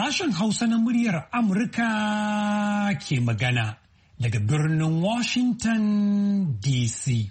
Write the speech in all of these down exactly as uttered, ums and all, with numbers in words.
Sashen Hausa na muryar Amurka ke magana daga birnin Washington D C.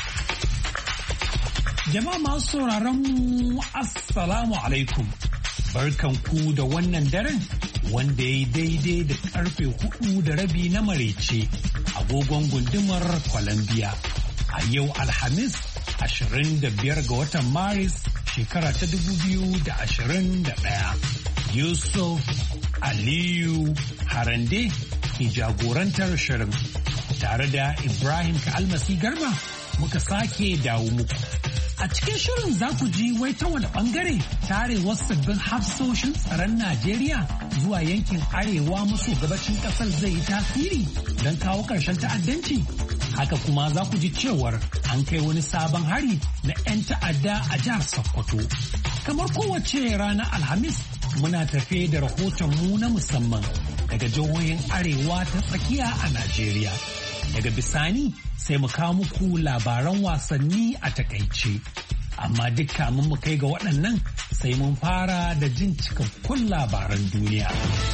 Jama'a masu sauraron mu Assalamu alaikum. Barkan ku da wannan daren wanda ya yi daidai da karfe hudu da rabi na marece agogon gundumar Columbia. A yau Alhamis ashirin da biyar ga watan Maris shekara ta dubu biyu da ashirin da ɗaya. Yusuf Aliyu Harande ke jagorantar shirin tare da Ibrahim Ka'almasi Garba muka sake dawo muku. A cikin shirin za ku ji wai ta wani bangare tare wasu sabbin hafsoshin tsaron Najeriya zuwa yankin arewa maso gabacin kasar zai yi tasiri don kawo ƙarshen ta'addanci. Haka kuma za ku ji cewar an kai wani sabon hari na 'yan ta'adda a jihar Sokoto. Kamar kowace ranar Alhamis muna tafe da rahoton mu na musamman daga jihohin arewa ta tsakiya a Najeriya. Daga bisani sai mu kawo muku labaran wasanni a takaice. Amma duk kamun mu kai ga waɗannan sai mun fara da jin cikakkun labaran duniya.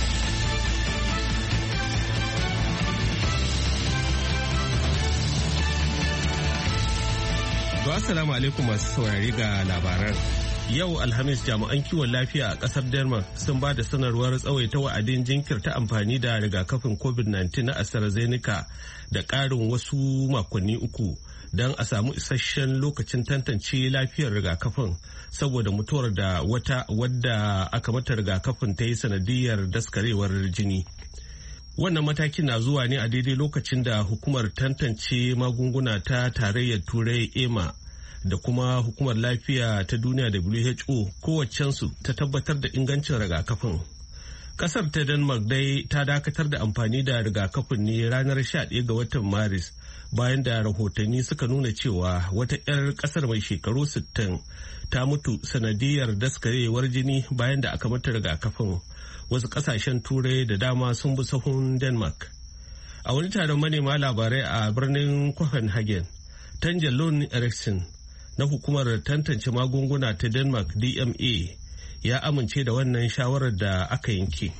Assalamu alaikum masu saurari ga labaran. Yau Alhamis jami'an kiwon lafiya a kasar Denmark sun ba da sanarwar tsawaita wa'adin jinkirta amfani da rigakafin covid nineteen na AstraZeneca da ƙarin wasu makonni uku don a samu isasshen lokacin tantance lafiyar rigakafin saboda mutuwar da wata wadda aka mata rigakafin ta yi sanadiyar daskarewar jini. Wannan matakin na zuwa ne a daidai lokacin da hukumar tantance magunguna ta tarayyar Turai E M A da kuma hukumar lafiya ta duniya W H O kowaccensu ta tabbatar da ingancin rigakafin. Kasar ta Denmark dai ta dakatar da amfani da rigakafin ne ranar sha ɗaya ga watan Maris bayan da rahotanni suka nuna cewa wata 'yar kasar mai shekaru sittin ta mutu sanadiyar daskarewar jini bayan da aka mata rigakafin. Wasu kasashen turai da dama sun bi sahun Denmark. A wani taron manema labarai a birnin Copenhagen, Tanja Lund Eriksen na hukumar tantance magunguna ta Denmark D M A ya amince da wannan shawarar da aka yanke.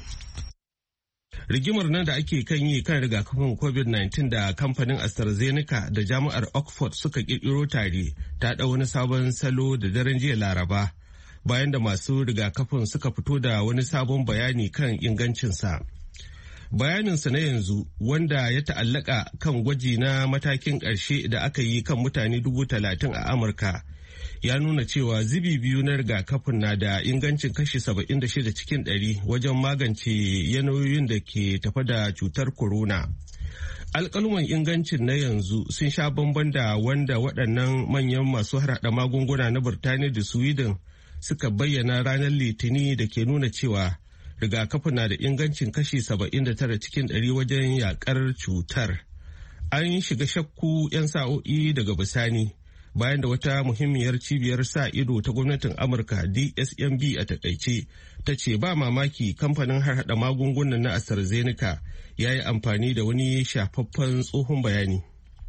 Rigimar nan da ake kan yi kan rigakafin covid nineteen da kamfanin AstraZeneca da jami'ar Oxford suka kirkiro tare ta ɗau wani sabon salo da daren jiya Laraba bayan da masu rigakafin suka fito da wani sabon bayani kan ingancinsa. Bayaninsa na yanzu wanda ya ta'allaka kan gwaji na matakin ƙarshe da aka yi kan mutane dubu talatin a Amurka ya nuna cewa zibi biyu na rigakafin na da ingancin kashi saba'in da shida cikin ɗari wajen magance yanayoyin da ke tafa da cutar corona. Alƙaluman ingancin na yanzu sun sha bamban da wanda waɗannan manyan masu harhaɗa magunguna na Birtaniya da Sweden suka bayyana ranar Litini da ke nuna cewa rigakafin na da ingancin kashi saba'in da tara cikin ɗari wajen yakar cutar. An shiga shakku 'yan sa'o'i daga bisani bayan da wata muhimmiyar cibiyar sa ido ta gwamnatin Amurka D S M B a takaice ta ce ba mamaki kamfanin harhaɗa magungunan na AstraZeneca ya yi amfani da wani shafaffen tsohon bayani.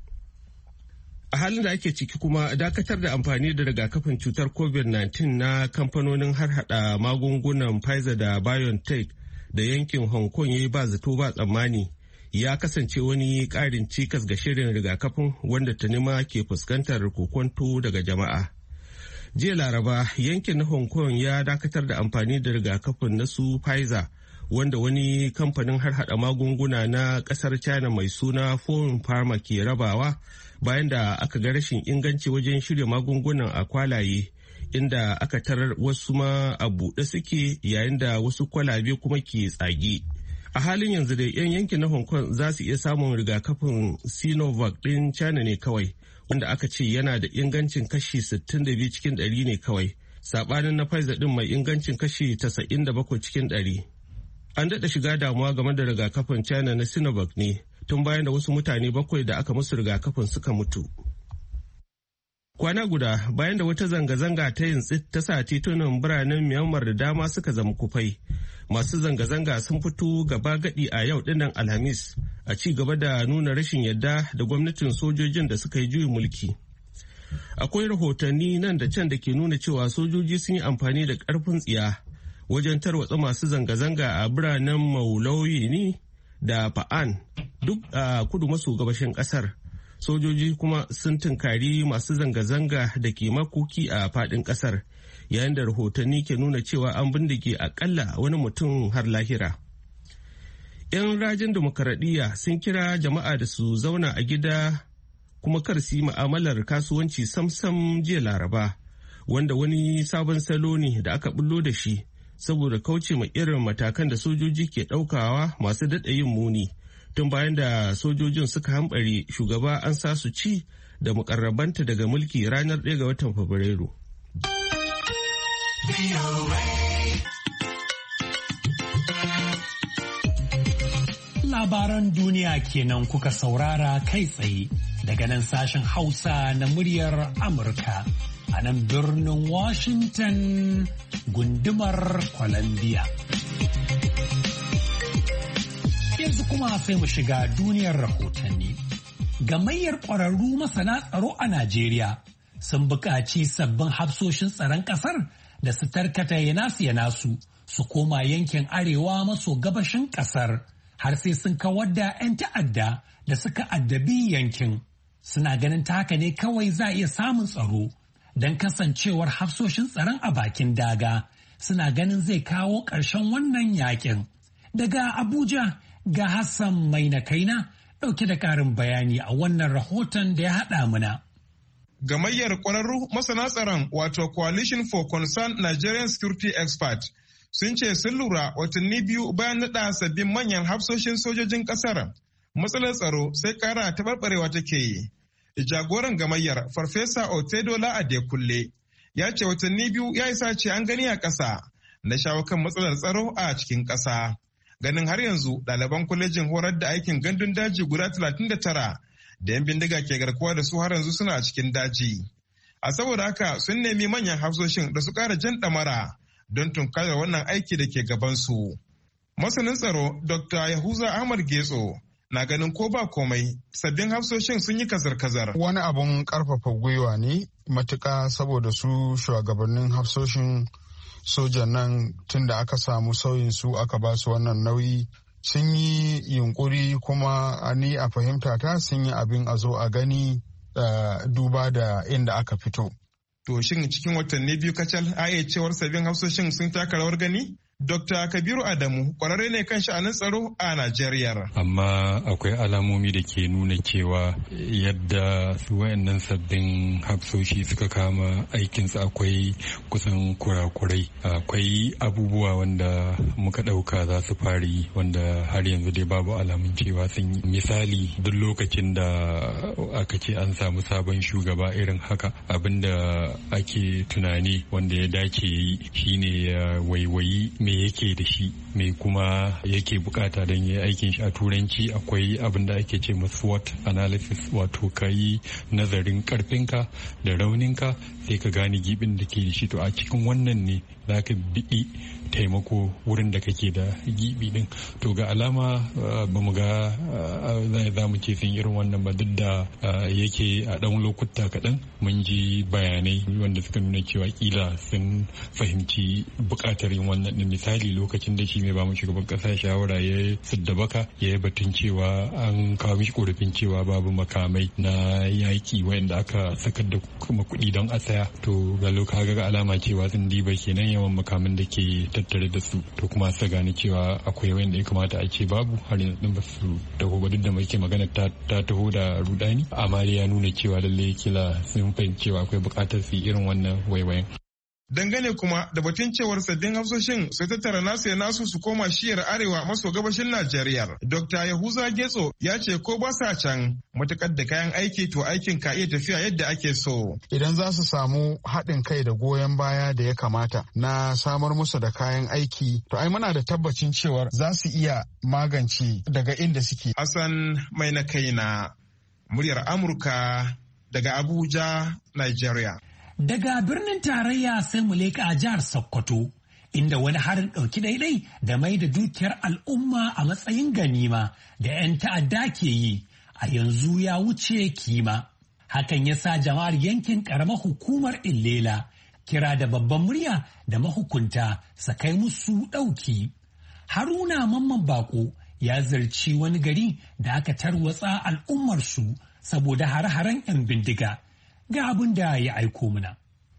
A halin da ake ciki kuma dakatar da amfani da rigakafin cutar covid nineteen na kamfanonin harhaɗa magungunan Pfizer da BioNTech da yankin Hong Kong ya yi ba zato ba tsammani ya kasance wani ƙarin cikas ga shirin rigakafin wanda ta nema ke fuskantar kokonto daga jama'a. Jiya Laraba yankin na Hong Kong ya dakatar da amfani da rigakafin na su Pfizer wanda wani kamfanin harhaɗa magunguna na ƙasar China mai suna Fosun Pharma ke rabawa bayan da aka ga rashin inganci wajen shirya magungunan a kwalaye inda aka tarar wasu ma a buɗe suke yayin da wasu kwalabe kuma ke tsage. A halin yanzu da 'yan yankin na Hong Kong za su iya samun rigakafin Sinovac ɗin China ne kawai wanda aka ce yana da ingancin kashi sittin da biyu cikin ɗari ne kawai, saɓanin na Pfizer ɗin mai ingancin kashi tasa'in da bakwai cikin ɗari. An daɗa shiga damuwa game da rigakafin China na Sinovac ne tun bayan da wasu mutane bakwai da aka musu rigakafin suka mutu. Kwana guda bayan da wata zanga-zanga ta yin tsit ta sa titunan biranen Myanmar da dama suka zama kufai. Masu zanga-zanga sun fito gaba gadi a yau dinnan Alhamis a ci gaba da nuna rashin yadda da gwamnatin sojojin da suka yi juyin mulki. Akwai rahotanni nan da can da ke nuna cewa sojoji sun yi amfani da ƙarfin tsiya wajen tarwatsa masu zanga-zanga a biranen Maulawi da Fa'an duk a kudu maso gabashin kasar. Sojoji kuma sun tunkari masu zanga-zanga da ke makoki a fadin kasar, yayin da rahotanni ke nuna cewa an bindige akalla wani mutum har lahira. 'Yan rajin demokaradiyya sun kira jama'a da su zauna a gida kuma kar su yi ma'amalar kasuwanci samsam jiya Laraba, wanda wani sabon salo ne da aka bullo da shi saboda kauce ma irin matakan da sojoji ke ɗaukawa masu daɗa yin muni tun bayan da sojojin suka hambare shugaba an sa su ci da mukarrabanta daga mulki ranar ɗaya ga watan Fabrairu. Labaran duniya kenan kuka saurara kai tsaye daga nan sashen Hausa na muryar Amurka a nan birnin Washington gundumar Columbia. Yanzu kuma sai mu shiga duniyar rahotanni. Gamayyar ƙwararru masana tsaro a Najeriya sun buƙaci sabbin hafsoshin tsaron ƙasar da su tarkata yanasu yanasu su koma yankin arewa maso gabashin ƙasar har sai sun kawar da 'yan ta'adda da suka addabi yankin. Suna ganin ta haka ne kawai za a iya samun tsaro don kasancewar hafsoshin tsaron a bakin daga suna ganin zai kawo ƙarshen wannan yakin. Daga Abuja ga Hassan mai na kaina ɗauke da ƙarin bayani a wannan rahoton da ya haɗa muna. Gamayyar ƙwararru masana tsaron wato Coalition for Concerned Nigerian Security Expert sun ce sun lura watanni biyu bayan naɗa sabbin manyan hafsoshin sojojin ƙasar. Matsalar tsaro sai ƙara taɓarɓarewa take yi. Jagoran gamayyar Farfesa Otedola Adekunle ya ce watanni biyu ya isa ce an gani a ƙasa na shawo kan matsalar tsaro a cikin ƙasa. Ganin har yanzu ɗaliban kwalejin horar da aikin gandun daji guda talatin da tara da 'yan bindiga ke garkuwa da su har yanzu suna a cikin daji. A saboda haka sun nemi manyan hafsoshin da su ƙara jan ɗamara don tunkarar wannan aiki da ke gabansu. Masanin tsaro Doctor Yahuza Ahmad Getso na ganin ko ba komai sabbin hafsoshin sun yi kazar-kazar. Wani abun karfafa gwiwa ne matuƙa saboda su shugabannin hafsoshin sojan nan tun da aka samu sauyin su aka ba su wannan nauyi sun yi yunkuri kuma ni a fahimta ta sun yi abin a zo a gani uh, duba da inda aka fito. To shin cikin watanni biyu kacal a iya cewar sabbin hafsoshin sun taka rawar gani? Dokta Kabiru Adamu kwararre ne kan sha'anin tsaro a Najeriya. Amma akwai alamomi da ke nuna cewa yadda su wayannan sabbin hafsoshi suka kama aikinsu akwai kusan kurakurai. Akwai abubuwa wanda muka ɗauka za su fari wanda har yanzu dai babu alamun cewa sun yi. Misali duk lokacin da aka ce an samu sabon shugaba irin haka abinda ake tunani wanda ya dace yi shine ya waiwayi me yake da shi me kuma yake bukata don yi aikin shi. A turanci akwai abin da ake ce SWOT analysis, wato ka yi nazarin karfinka da rauninka sai ka gane gibin da ke da shi. To a cikin wannan ne za ka biɗi taimako wurin da kake da gibi din. To ga alama ba mu ga za mu ce sun irin wannan ba, duk da yake a ɗan lokuta kaɗan mun ji bayanai wanda suka nuna cewa kila sun fahimci buƙatar yin wannan din. Misali lokacin da shi mai ba mu shugaban ƙasa shawara ya sidda baka ya yi batun cewa an kawo mishi korafin cewa babu makamai na yaƙi wanda aka sakar da kuma kuɗi don a saya. To ga lokaci ga alama cewa sun diba kenan yawan makaman da ke tattare da su, to kuma sa gane cewa akwai wanda ya kamata a ce babu har yanzu ba su taho ba, duk da mai ke magana ta taho da rudani, amma ya nuna cewa lallai kila sun fahimci cewa akwai buƙatar su irin wannan waiwayen. Dangane kuma da batun cewar sabbin hafsoshin sai tattara nasu ya nasu su koma shiyar arewa maso gabashin Najeriya. Dokta Yahuza Getso ya ce ko ba sa can matukar da kayan aiki to aikin ka iya tafiya yadda ake so. Idan za su samu haɗin kai da goyon baya da ya kamata na samar musu da kayan aiki, to ai muna da tabbacin cewar za su iya magance daga inda suke. Hassan mai na kaina, muryar Amurka daga Abuja, Nigeria. Daga birnin tarayya sai mu leƙa a jihar Sokoto, inda wani harin ɗauki daidai da mai da dukiyar al'umma a matsayin ganima da 'yan ta'adda ke yi a yanzu ya wuce kima. Hakan ya sa jama'ar yankin ƙaramar hukumar Illela kira da babban murya da mahukunta su kai musu ɗauki. Haruna Mamman Bako ya zarci wani gari da aka tarwatsa al'ummarsu saboda hare-haren 'yan bindiga. Ga abin da ya aiko mana.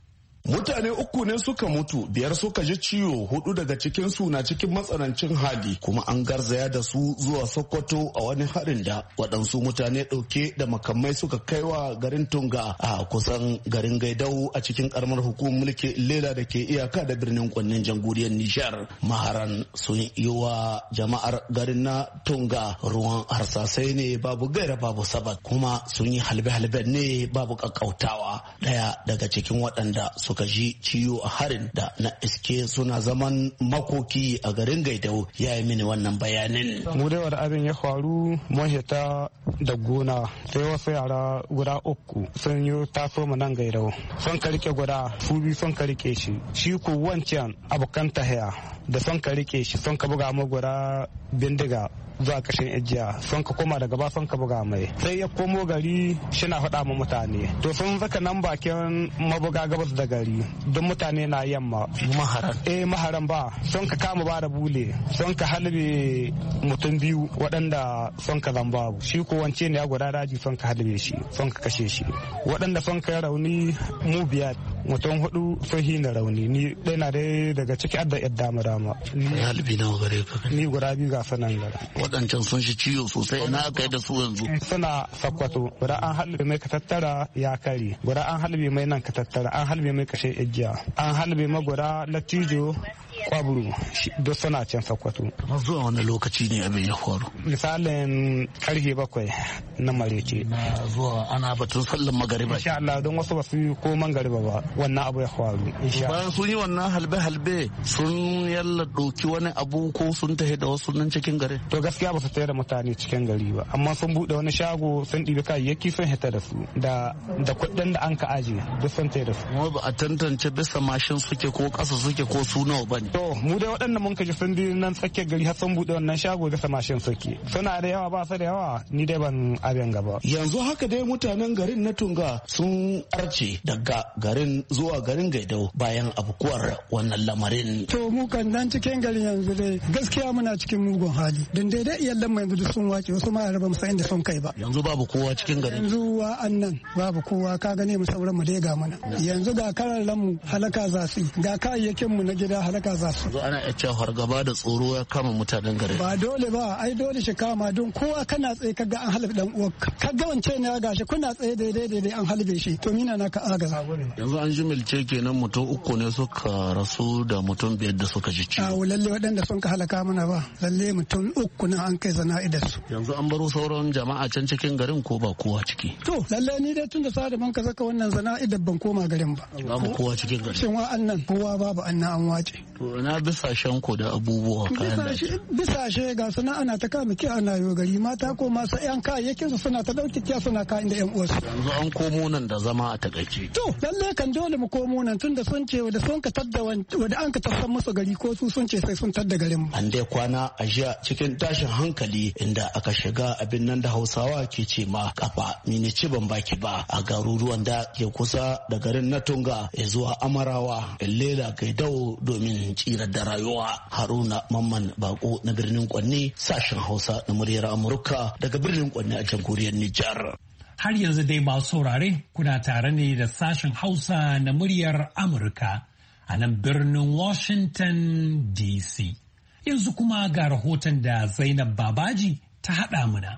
Mutane uku ne suka mutu, biyar suka ji ciwo, hudu daga cikin su na cikin matsanancin hali, kuma an garzaya da su zuwa Sokoto a wani harin da waɗansu mutane ɗauke da makamai suka kaiwa garin Tunga a kusan garin Gaidau a cikin karamar hukumar mulki Lela da ke iyaka da birnin Kwannin jamhuriyar Nijar. Maharan sun yi wa jama'ar garin na Tunga ruwan harsasai ne babu gaira babu sabat, kuma sun yi halbe-halben ne babu kakkautawa. Daya daga cikin waɗanda su suka ji ciwo a harin da na iske suna zaman makoki a garin Gaidau ya yi mini wannan bayanin. Mu dai wani abin ya faru mun hita da gona sai wasu yara guda uku sun yi taso mu nan Gaidau sun ka rike guda su biyu sun ka rike shi shi ko wancan abokan tahiya da sun ka rike shi sun ka buga mu guda bindiga zuwa kashin ijiya sun ka koma daga ba sun ka buga mai sai ya komo gari shina faɗa ma mutane to sun zaka nan bakin mabuga gabas da gari don mutane na yamma maharan eh maharan ba sun ka kama ba da bule sun ka halbe mutum biyu waɗanda sun ka zamba shi ko wance ne ya guda daji sun ka halbe shi sun ka kashe shi waɗanda sun ka rauni mu biyar mutum hudu sun hina rauni ni ɗaya na dai daga ciki adda yadda dama dama ni halbi nawa gare ka ni guda biyu ga sanan gara waɗancan sun shi ciwo sosai ina aka yi da su yanzu suna Sakkwato guda an halbe mai katattara ya kare guda an halbe mai nan katattara an halbe mai kashe igiya an halbe mai guda latijo kwaburu duk suna can Sakkwato. Zuwa wani lokaci ne abin ya faru? Misalin karfe bakwai na marece. Na zuwa ana batun sallan magariba. Insha Allah don wasu ba su yi ko magariba ba wannan abu ya faru. Bayan sun yi wannan halbe-halbe sun yalla ɗauki wani abu ko sun tafi da wasu nan cikin gari? To gaskiya ba su tayar da mutane cikin gari ba amma sun buɗe wani shago sun ɗibi kayayyaki sun hita da su da da kuɗin da an ka aje duk sun tayar da su. Kuma ba a tantance bisa mashin suke ko ƙasa suke ko su nawa ba ne. To mu dai waɗanda mun kaji sun bi nan tsakiyar gari har sun buɗe wannan shago da samashin suke. Suna da yawa ba su da yawa ni dai ban abin gaba. Yanzu haka dai mutanen garin na Tunga sun arce daga garin zuwa garin Gaidau bayan abukuwar wannan lamarin. To mu kan nan cikin garin yanzu dai gaskiya muna cikin mugun hali. Don dai dai iyalan mu yanzu sun wace wasu ma raba musa inda sun kai ba. Yanzu babu kowa cikin garin. Yanzu wa annan babu kowa ka gane mu sauran mu dai ga mana. Yanzu ga kararran mu halaka za su ga kayayyakin mu na gida halaka za su. Yanzu ana iya cewa fargaba da tsoro ya kama mutanen garin. Ba dole ba, ai dole shi kama don kowa kana tsaye kaga an halbe dan uwarka. Kaga wance ne ya gashi kuna tsaye daidai daidai an halbe shi. To mina na ka agaza. Yanzu an jimilce kenan mutum uku ne suka rasu da mutum biyar da suka ji ciwo. A lalle waɗanda sun ka halaka mana ba, lalle mutum uku na an kai zana'idar su. Yanzu an baro sauran jama'a can cikin garin ko ba kowa ciki. To lalle ni dai tun da sa da ban ka saka wannan zana'idar ban koma garin ba. Babu kowa cikin garin. Shin wa annan kowa babu annan an wace. To na bisashen ku da abubuwa kayan da bisashe ga suna ana ta kama kiya ana yo gari mata ko masu yan kayayyakin su suna ta dauki kiya suna kayan da yan uwarsu. Yanzu an komo nan da zama a takaice. To lalle kan dole mu komo nan tun da sun ce da sun ka tadda wanda an ka tassan musu gari ko su sun ce sai sun tadda garin mu. An dai kwana a jiya cikin tashin hankali inda aka shiga abin nan da Hausawa ke ce ma kafa mini ci ban baki ba a garuruwan da ke kusa da garin na Tunga ya zuwa Amarawa Lela Gaidau domin tsira da rayuwa. Haruna Mamman Bako na birnin Kwanni sashen Hausa na muryar Amurka daga birnin Kwanni a jamhuriyar Nijar. Har yanzu dai masu saurare kuna tare ne da sashen Hausa na muryar Amurka a nan birnin Washington D C. Yanzu kuma ga rahoton da Zainab Babaji ta haɗa muna.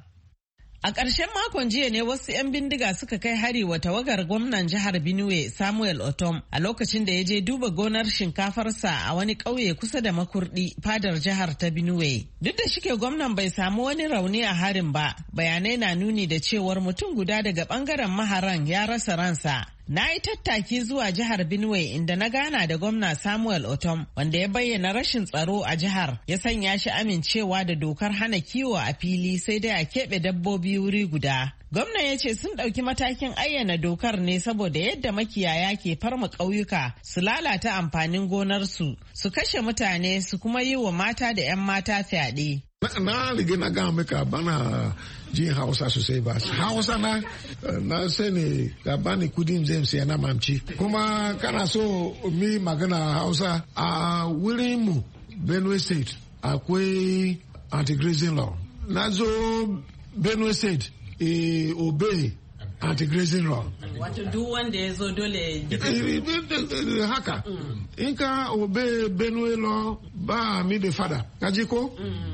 A ƙarshen makon jiya ne wasu 'yan bindiga suka kai hari wa tawagar gwamnan jihar Benue Samuel Otom a lokacin da ya je duba gonar shinkafarsa a wani ƙauye kusa da Makurdi fadar jihar ta Benue. Duk da shike gwamnan bai samu wani rauni a harin ba, bayanai na nuni da cewar mutum guda daga ɓangaren maharan ya rasa ransa. Na yi tattaki zuwa jihar Benue inda na gana da gwamna Samuel Otom wanda ya bayyana rashin tsaro a jihar ya sanya shi amincewa da dokar hana kiwo a fili sai dai a keɓe dabbobi wuri guda. Gwamna ya ce sun ɗauki matakin ayyana dokar ne saboda yadda makiyaya ke farma ƙauyuka su lalata amfanin gonarsu, su kashe mutane su kuma yi wa mata da 'yan mata fyaɗe. Na riga na gaya maka bana jin Hausa sosai ba. Hausa na na sani ga bani kudin James ya na mamci. Kuma kana so mi magana Hausa a wurin mu Benue State akwai anti-grazing law. Na zo Benue State e obey anti-grazing law. Wato duk wanda ya zo dole haka. In ka obey Benue law ba mi da fada. Kaji ko?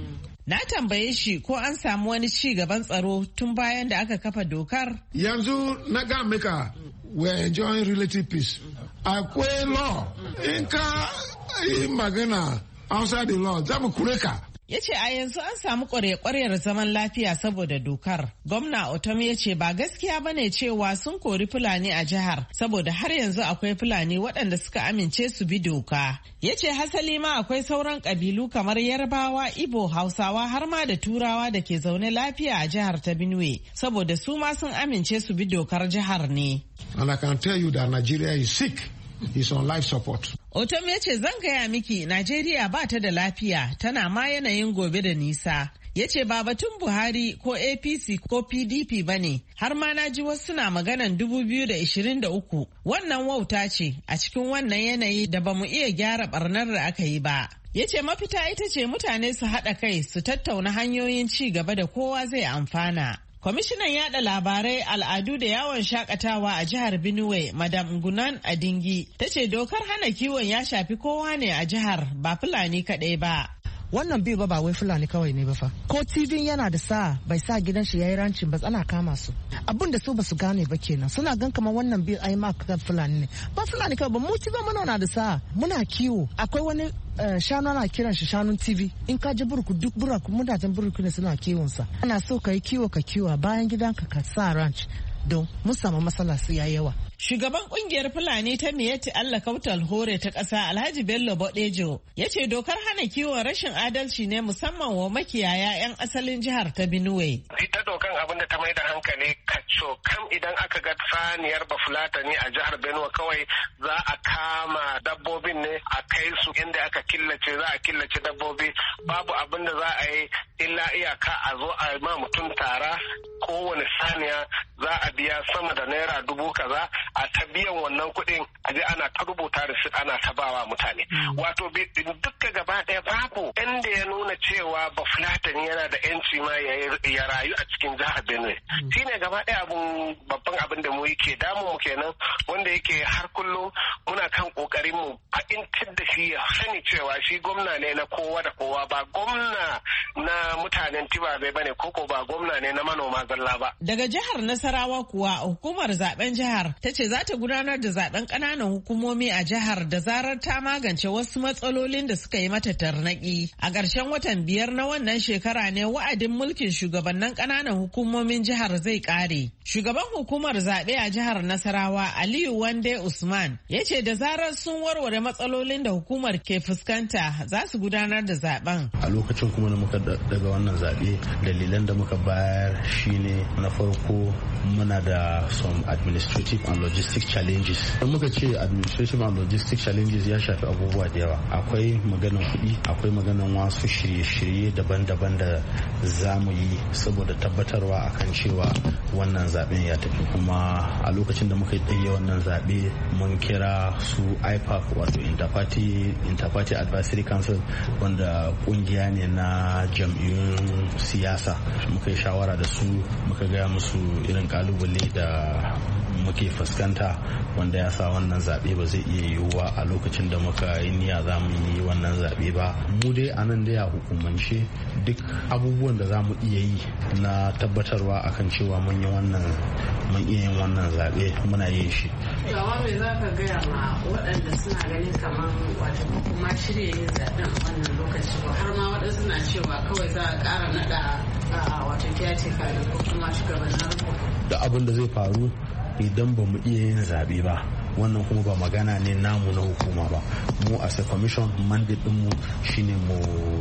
Na tambaye shi ko an samu wani ci gaban tsaro tun bayan da aka kafa dokar. Yanzu na ga maka we are enjoying relative peace. Akwai law. In ka yi magana outside the law, za mu kure ka. Ya ce a yanzu an samu ƙwarya-ƙwaryar zaman lafiya saboda dokar. Gwamna Otom ya ce ba gaskiya ba ne cewa sun kori Fulani a jihar saboda har yanzu akwai Fulani waɗanda suka amince su bi doka. Ya ce hasali ma akwai sauran ƙabilu kamar Yarbawa, Ibo, Hausawa har ma da Turawa da ke zaune lafiya a jihar ta Benue saboda su ma sun amince su bi dokar jihar ne. And I can tell you that Nigeria is sick. He's on life support. Otom ya ce zan gaya miki Najeriya ba ta da lafiya tana ma yanayin gobe da nisa. Ya ce ba batun Buhari ko A P C ko P D P ba ne, har ma na ji wasu na maganan dubu biyu da ishirin da uku. Wannan wauta ce a cikin wannan yanayi da ba mu iya gyara barnar da aka yi ba. Ya ce mafita ita ce mutane su haɗa kai su tattauna hanyoyin ci gaba da kowa zai amfana. Kwamishinan yada labarai, al'adu da yawon shakatawa a jihar Benue, Madam Ngunan Adingi, ta ce dokar hana kiwon ya shafi kowa ne a jihar ba Fulani kaɗai ba. Wannan bai ba ba wai Fulani kawai ne ba fa. Ko T V yana da sa bai sa gidan shi yayi rancin ba ana kama su. Abin da su ba su gane ba kenan. Suna gan kamar wannan bai ai ma kan Fulani ne. Ba Fulani kawai ba mu T V muna na da sa. Muna kiwo. Akwai wani shanu ana kiran shi shanun T V. In ka ji burku duk buraku mudajen burku ne suna kiwon sa. Ana so ka yi kiwo ka kiwa bayan gidanka ka sa ranch don mun samu matsala su ya yawa. Shugaban kungiyar Fulani ta Miyatti Allah Kautal Hore ta ƙasa Alhaji Bello Bodejo ya ce dokar hana kiwon rashin adalci ne musamman wa makiyaya 'yan asalin jihar ta Benue. Ita dokan abin da ta mai da hankali kaco kam idan aka ga saniyar Bafulatani a jihar Benue kawai za a kama dabbobin ne a kai su inda aka killace za a killace dabbobi babu abin da za a yi illa iyaka a zo a ma mutum tara kowane saniya za a biya sama da naira dubu kaza a ta biyan wannan kuɗin a je ana ta rubuta da ana ta bawa mutane. Wato duka gaba ɗaya babu inda ya nuna cewa Bafulatani yana da yanci ma ya rayu a cikin jihar Benue. Shi ne gaba ɗaya abun babban abin da mu yake damu mu kenan wanda yake har kullum muna kan ƙoƙarin mu fahimtar da shi ya sani cewa shi gwamna ne na kowa da kowa ba gwamna na mutanen Tibabe bane koko ba gwamna ne na manoma zalla ba. Daga jihar Nasarawa kuwa hukumar zaben jihar ta ce za ta gudanar da zaben ƙananan hukumomi a jihar da zarar ta magance wasu matsalolin da suka yi mata tarnaki. A ƙarshen watan biyar na wannan shekara ne wa'adin mulkin shugabannin ƙananan hukumomin jihar zai ƙare. Shugaban hukumar zaɓe a jihar Nasarawa Aliyu Wande Usman ya ce da zarar sun warware matsalolin da hukumar ke fuskanta za su gudanar da zaben. A lokacin kuma da muka daga wannan zaɓe dalilan da muka bayar shine na farko muna da some administrative and logistic challenges. In muka ce administrative and logistic challenges ya shafi abubuwa da yawa. Akwai maganan kuɗi, akwai maganan wasu shirye-shirye daban-daban da za mu yi saboda tabbatarwa akan cewa wannan zaɓen ya tafi. Kuma a lokacin da muka yi wannan zaɓe mun kira su I P A C wato Interparty Interparty Advisory Council wanda kungiya ne na jam'iyyun siyasa. Muka yi shawara da su muka gaya musu irin kalubale da muke fuskanta wanda ya sa wannan zaɓe ba zai iya yiwuwa a lokacin da muka yi niyya za mu yi wannan zaɓe ba. Mu dai a nan dai a hukumance duk abubuwan da za mu iya yi na tabbatarwa akan cewa mun yi wannan mun iya yin wannan zaɓe muna yin shi. Yawa me za ka gaya ma waɗanda suna ganin kamar wato kuma shirya yin zaɓen a wannan lokaci ba har ma waɗansu na cewa kawai za a ƙara naɗa wato kiyateka ko kuma shugabannin riko. Da abin da zai faru idan ba mu iya yin zaɓe ba wannan kuma ba magana ne namu na hukuma ba. Mu as a commission mandate ɗinmu shine mu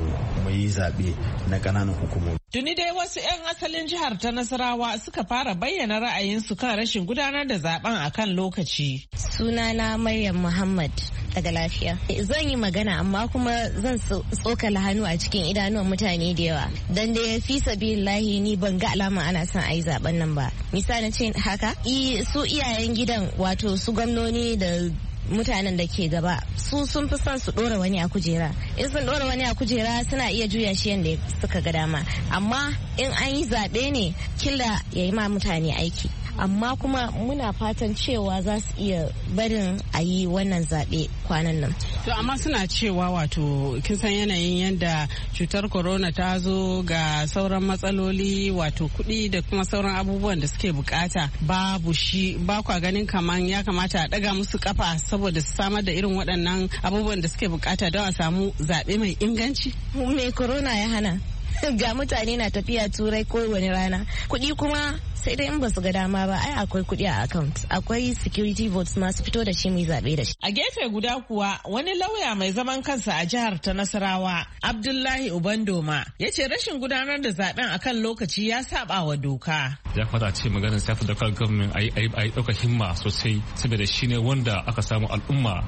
mu yi zaɓe na ƙananan hukumomi. Tuni dai wasu 'yan asalin jihar ta Nasarawa suka fara bayyana ra'ayinsu kan rashin gudanar da zaben a kan lokaci. Sunana Maryam Muhammad. daga lafiya. Zan yi magana amma kuma zan tsokala hannu a cikin idanuwan mutane da yawa. Dan da ya fi sabilillahi ni ban ga alama ana son a yi zaben nan ba. Misali ce haka, su iyayen gidan wato su gwamnoni da mutanen da ke gaba su sun fi son su dora wani a kujera. In sun dora wani a kujera suna iya juya shi yadda suka ga dama. Amma in an yi zaɓe ne killa ya yi ma mutane aiki. Amma kuma muna fatan cewa za su iya barin a yi wannan zaɓe kwanan nan. To amma suna cewa wato kin san yanayin yadda cutar corona ta zo ga sauran matsaloli wato kuɗi da kuma sauran abubuwan da suke bukata babu shi, ba kwa ganin kaman ya kamata a ɗaga musu kafa saboda su samar da irin waɗannan abubuwan da suke bukata don a samu zaɓe mai inganci? Me corona ya hana? Ga mutane na tafiya turai kowane rana, kuɗi kuma sai dai in ba su ga dama ba. Ai akwai kuɗi a account, akwai security votes masu fito da shi mai zaɓe da shi. A gefe guda kuwa wani lauya mai zaman kansa a jihar ta Nasarawa, Abdullahi Ubandoma, ya ce rashin gudanar da zaben akan lokaci ya saba wa doka. Ya kamata a ce maganar self local government a yi ɗaukar himma sosai saboda shi ne wanda aka samu al'umma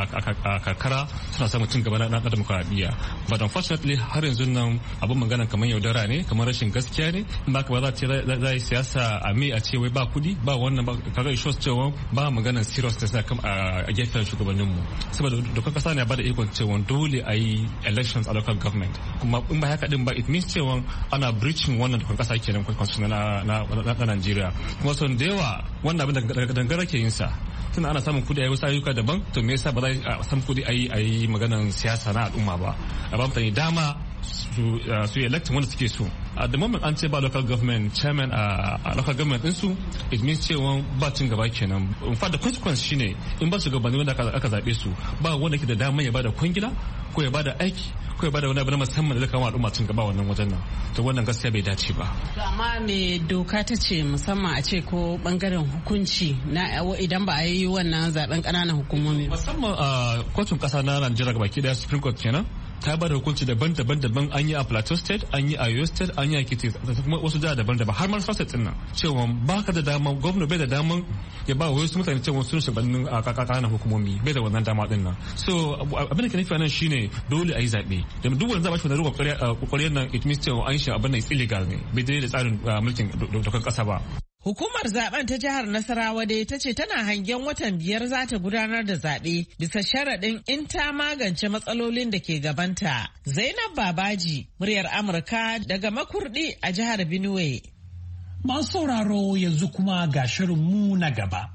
a karkara suna samun cin gaba na demokradiyya. But unfortunately har yanzu nan abin magana kamar yaudara ne, kamar rashin gaskiya ne. In ba ka ba za a ce za yi siyasa a me a ce wai ba kudi ba wannan ba kaga it shows cewa ba maganar seriousness na a gefen shugabannin mu saboda dokar kasa ne ba da ikon cewa dole a yi elections a local government, kuma in ba haka din ba it means cewa ana breaching wannan dokar kasa kenan constitution na na Najeriya. Kuma son da yawa wannan abin da dangara ke yin sa tunda ana samun kudi a wasu ayyuka daban, to me yasa ba za a samu kudi a yi a yi maganar siyasa na al'umma ba, a ba mutane dama su su elect wanda suke so. At the moment an ce ba local government chairman a local government din su, it means cewa ba cin gaba kenan. In fact the consequence shine in ba su gabanin wanda aka zabe su ba wanda ke da dama ya bada kwangila ko ya bada aiki ko ya bada wani abu na musamman da zai kawo al'umma cin gaba wannan wajen nan, to wannan gaskiya bai dace ba. Amma me doka ta ce musamman a ce ko bangaren hukunci na idan ba a yi wannan zaben kananan hukumomi musamman a kotun kasa na Najeriya gabaki daya Supreme Court kenan ta ba da hukunci daban-daban daban, an yi a Plateau State, an yi a Oyo State, an yi a Ekiti da kuma wasu jiha daban-daban har ma State din nan cewa ba ka da dama, gwamnati bai da daman ya ba wa wasu mutane cewa sun shugabannin a kakanan hukumomi bai da wannan dama din nan. So abin da ke nufi nan shine dole a yi zaɓe, da duk wanda za ba shi wani ruwa kokariyar nan it means cewa an shi abin nan is illegal ne, bai da tsarin mulkin dokar kasa ba. Hukumar zaben ta jihar Nasarawa dai ta ce tana hangen watan biyar za ta gudanar da zaɓe bisa sharaɗin in ta magance matsalolin da ke gabanta. Zainab Babaji, muryar Amurka daga Makurdi a jihar Benue. Masu sauraro yanzu kuma ga shirinmu na gaba.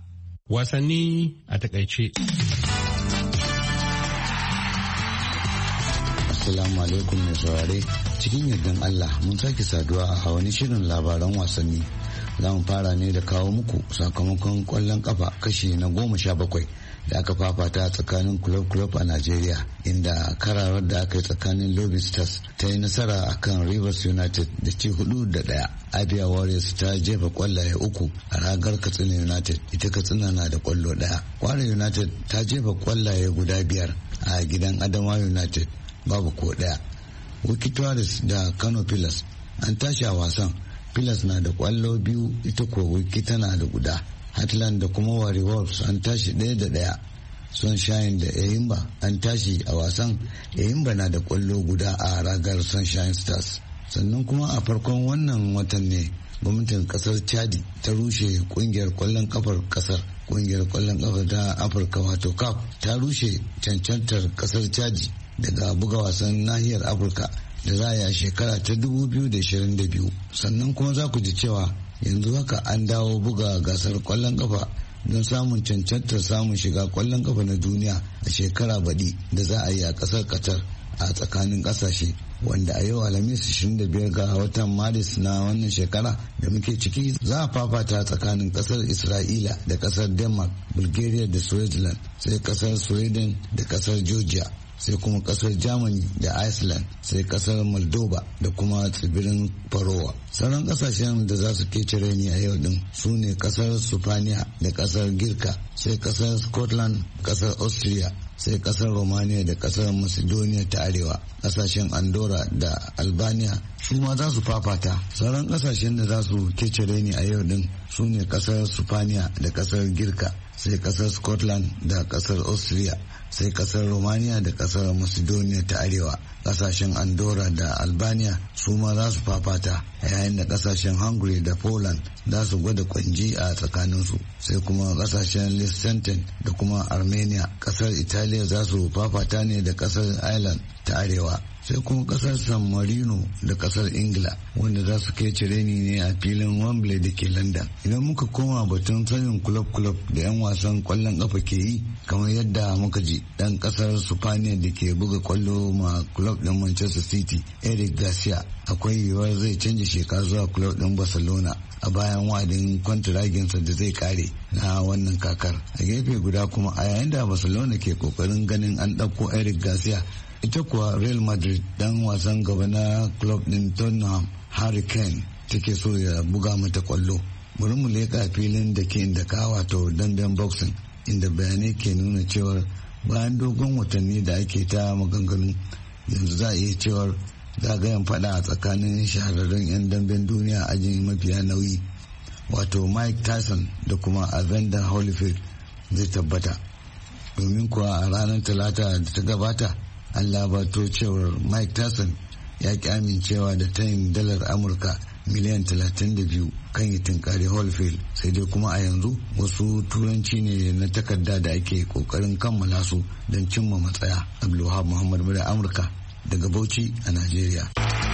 Wasanni a takaice. Assalamu alaikum mai saurare, cikin yardan Allah mun sake saduwa a wani shirin labaran wasanni. Za mu fara ne da kawo muku sakamakon kwallon kafa kashi na goma sha bakwai da aka fafata tsakanin club club a Najeriya, inda kararar da aka yi tsakanin Lobby Stars ta yi nasara akan Rivers United da ci hudu da daya. Abia Warriors ta jefa kwallaye uku a ragar Katsina United, ita Katsina na da kwallo daya. Kwara United ta jefa kwallaye guda biyar a gidan Adamawa United, babu ko daya. Wikitoris da Kano Pillars an tashi a wasan, Pillars na da kwallo biyu, ita ko Wiki tana da guda. Heartland da kuma Wari Wolves an tashi ɗaya da ɗaya. Sunshine da Eyimba an tashi a wasan, Eyimba na da kwallo guda a ragar Sunshine Stars. Sannan kuma a farkon wannan watan ne gwamnatin kasar Chadi ta rushe kungiyar kwallon kafar kasar. Kungiyar kwallon kafa ta Afirka wato C A F ta rushe cancantar kasar Chadi daga buga wasan nahiyar Afirka da za a yi a shekara ta dubu biyu da ashirin da biyu. Sannan kuma za ku ji cewa yanzu haka an dawo buga gasar kwallon kafa don samun cancantar samun shiga kwallon kafa na duniya a shekara baɗi da za a yi a ƙasar Qatar a tsakanin ƙasashe, wanda a yau alhamis ashirin da biyar ga watan maris na wannan shekara da muke ciki za a fafata tsakanin ƙasar Isra'ila da ƙasar Denmark, Bulgaria da Switzerland, sai ƙasar Sweden da ƙasar Georgia, sai kuma kasar Germany da Iceland, sai kasar Moldova da kuma tsibirin Farowa. Sauran kasashen da za su kece reni a yau din su ne kasar Sufaniya da kasar Girka, sai kasar Scotland, kasar Austria, sai kasar Romania da kasar Macedonia ta Arewa. Kasashen Andorra da Albania su ma za su fafata. Sauran kasashen da za su kece reni a yau din su ne kasar Sufaniya da kasar Girka, sai kasar Scotland da kasar Austria, sai kasar Romania da kasar Macedonia ta Arewa. Kasashen Andorra da Albania su ma za su fafata, yayin da kasashen Hungary da Poland za su gwada kwanji a tsakaninsu, sai kuma kasashen Liechtenstein da kuma Armenia. Kasar Italiya za su fafata ne da kasar Ireland ta Arewa, sai kuma kasar San Marino da kasar Ingila wanda za su kai cireni ne a filin Wembley da ke London. Idan muka koma batun sanin kulob-kulob da 'yan wasan kwallon kafa ke yi, kamar yadda muka ji dan kasar Spaniya da ke buga kwallo ma kulob din Manchester City Eric Garcia akwai yiwuwar zai canza shekara zuwa kulob din Barcelona a bayan wa'adin kwantiraginsa da zai kare na wannan kakar. A gefe guda kuma, a yayin da Barcelona ke kokarin ganin an ɗauko Eric Garcia, ita kuwa Real Madrid dan wasan gaba na club din Tottenham Harry Kane take so ya buga mata kwallo. Bari mu leka filin da ke inda ka wato damben boxing, inda bayanai ke nuna cewar bayan dogon watanni da ake ta maganganu, yanzu za a iya cewar zagayen fada a tsakanin shahararrun 'yan damben duniya ajin mafiya nauyi wato Mike Tyson da kuma Evander Holyfield zai tabbata, domin kuwa a ranar talata da ta gabata an labato cewar Mike Tyson ya ki amincewa da tayin dalar Amurka miliyan talatin da biyu kan yi tinkari Holyfield, sai dai kuma a yanzu wasu turanci ne na takarda da ake kokarin kammala su don cimma matsaya. Abdulwahab Muhammad Mura Amurka daga Bauchi a Najeriya.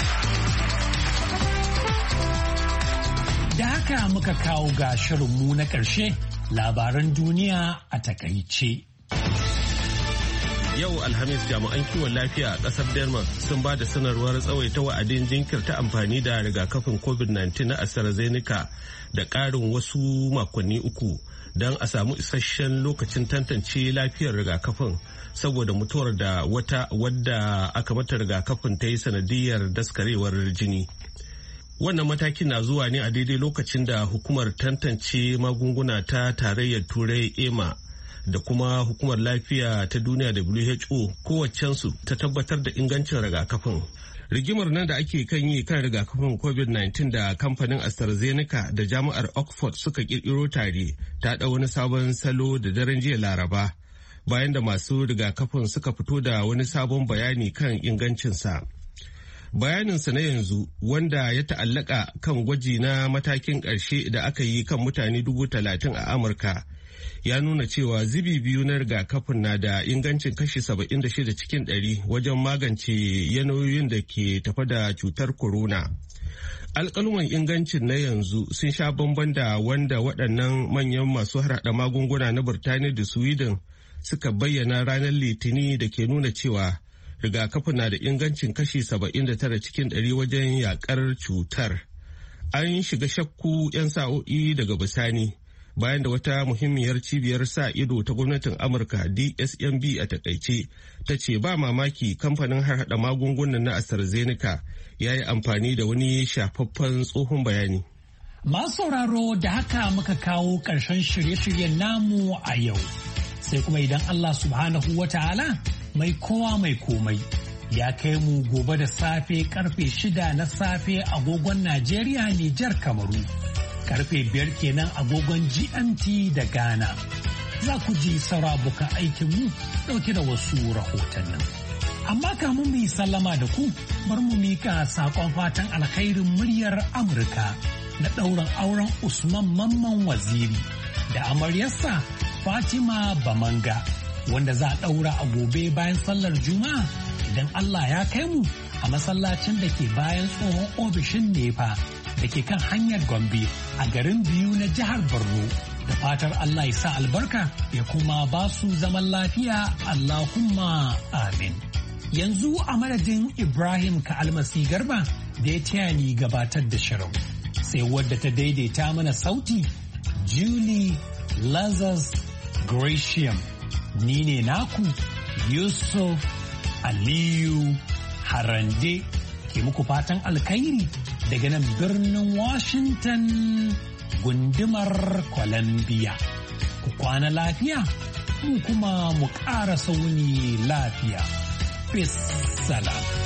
Da haka muka kawo ga shirinmu na ƙarshe, labaran duniya a takaice. Yau Alhamis jami'an kiwon lafiya a ƙasar Denmark sun ba da sanarwar tsawaita wa'adin jinkirta amfani da rigakafin covid nineteen na AstraZeneca da ƙarin wasu makonni uku don a samu isasshen lokacin tantance lafiyar rigakafin saboda mutuwar da wata wadda aka mata rigakafin ta yi sanadiyar daskarewar jini. Wannan matakin na zuwa ne a daidai lokacin da hukumar tantance magunguna ta tarayyar Turai E M A da kuma hukumar lafiya ta duniya W H O kowaccensu ta tabbatar da ingancin rigakafin. Rigimar nan da ake kan yi kan rigakafin covid nineteen da kamfanin AstraZeneca da jami'ar Oxford suka kirkiro tare ta ɗau wani sabon salo da daren jiya Laraba, bayan da masu rigakafin suka fito da wani sabon bayani kan ingancinsa. Bayaninsa na yanzu, wanda ya ta'allaka kan gwaji na matakin ƙarshe da aka yi kan mutane dubu talatin a Amurka, ya nuna cewa zibi biyu na rigakafin na da ingancin kashi saba'in da shida cikin ɗari wajen magance yanayoyin da ke tafa da cutar corona. Alƙaluman ingancin na yanzu sun sha bamban da wanda waɗannan manyan masu harhaɗa magunguna na Birtaniya da Sweden suka bayyana ranar Litini da ke nuna cewa rigakafin na da ingancin kashi saba'in da tara cikin ɗari wajen yaƙar cutar. An shiga shakku 'yan sa'o'i daga bisani bayan da wata muhimmiyar cibiyar sa ido ta gwamnatin Amurka D S M B a takaice ta ce ba mamaki kamfanin harhaɗa magungunan na AstraZeneca ya yi amfani da wani shafaffen tsohon bayani. Masu sauraro, da haka muka kawo ƙarshen shirye-shiryen namu a yau. Sai kuma idan Allah subhanahu wa ta'ala mai kowa mai komai ya kai mu gobe da safe karfe shida na safe agogon Najeriya, Nijar, Kamaru. Karfe biyar kenan agogon G M T da Ghana. Za ku ji saura abokan aikinmu ɗauke da wasu rahotannin. Amma kamun mu yi sallama da ku, bar mu mika saƙon fatan alkhairin muryar Amurka na ɗaurin auren Usman Mamman Waziri da amaryarsa Fatima Bamanga, wanda za a ɗaura a gobe bayan sallar Juma'a idan Allah ya kai mu a masallacin da ke bayan tsohon ofishin Nefa da ke kan hanyar Gombe a garin Biyu na jihar Borno. Da fatar Allah ya sa albarka ya kuma ba su zaman lafiya, Allahumma amin. Yanzu a madadin Ibrahim Ka'almasi Garba da ya taya ni gabatar da shirin, sai wadda ta daidaita mana sauti Julie Lazarus Gratiam. Ni ne naku Yusuf Aliyu Harande ke muku fatan alkhairi daga nan birnin Washington gundumar Columbia. Ku kwana lafiya, mu kuma mu ƙara sauni lafiya. Peace salam.